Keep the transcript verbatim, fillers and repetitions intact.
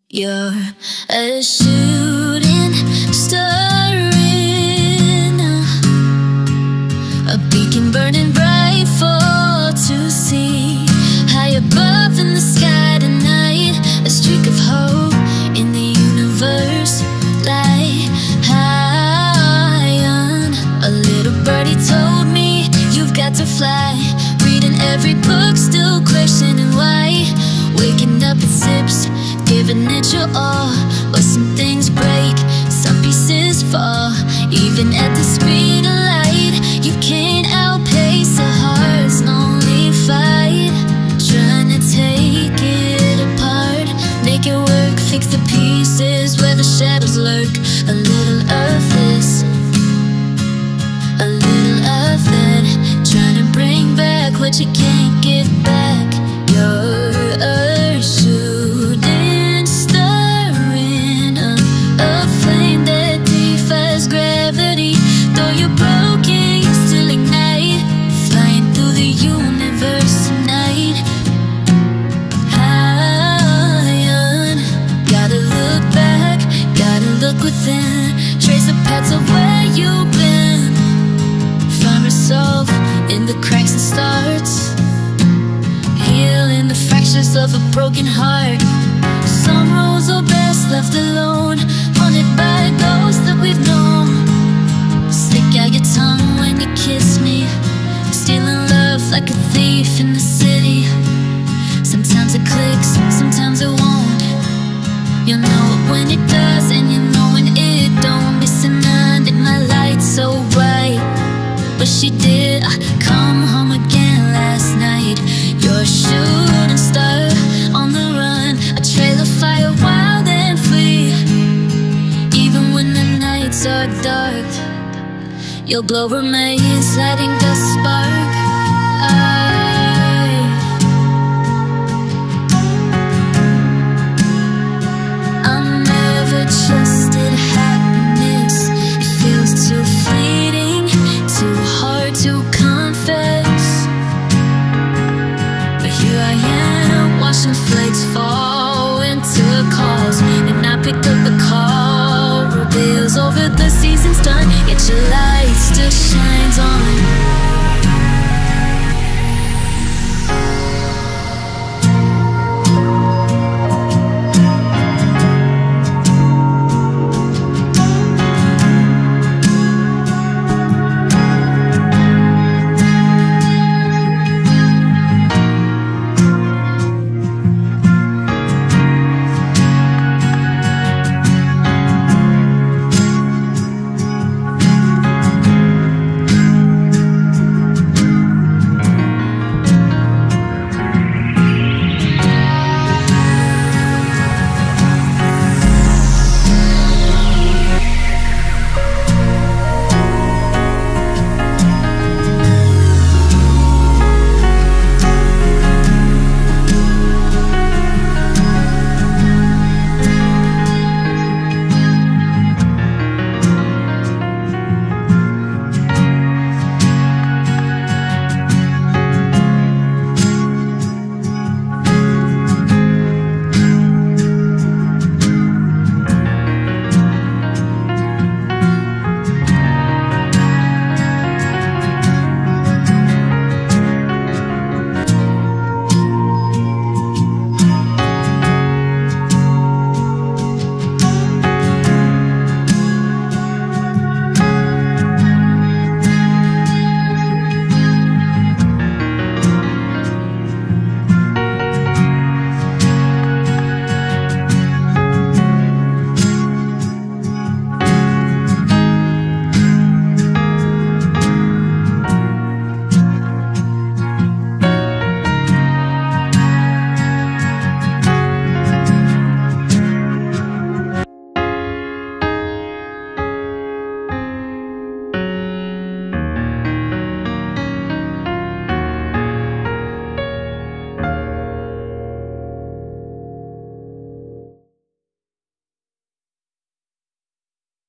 You're a shooting star in a beacon burning bright for to see. High above in the sky tonight, a streak of hope in the universe. Lie high on. A little birdie told me you've got to fly. Reading every book, still questioning why. Waking up at sips, giving it your all. But some things break, some pieces fall. Even at the speed of light, you can't outpace a heart's lonely fight. Trying to take it apart, make it work, fix the pieces where the shadows lurk. A little of this, a little of that. Trying to bring back what you can't get back. You're a shooting star in a, a flame that defies gravity. Though you're broken, you still ignite, flying through the universe tonight. High on. Gotta look back, gotta look within. Trace the paths of where you've been. Find yourself in the cracks and starts, healing the fractures of a broken heart. Some roads are best left alone, haunted by ghosts that we've known. Stick out your tongue when you kiss me, stealing love like a thief in the city. Sometimes it clicks, sometimes it won't. You'll know it when it does, and you know when it don't. Missing under my light so bright, but she did I come home again last night. You're a shooting star on the run, a trail of fire wild and free. Even when the nights are dark, your glow remains, lighting the spark. I, I never trusted happiness. It feels too fleeting, too hard to confess. But here I am, watching flakes fall into calls, and I picked up the call. Reveals over the season's done, yet your light still shines on.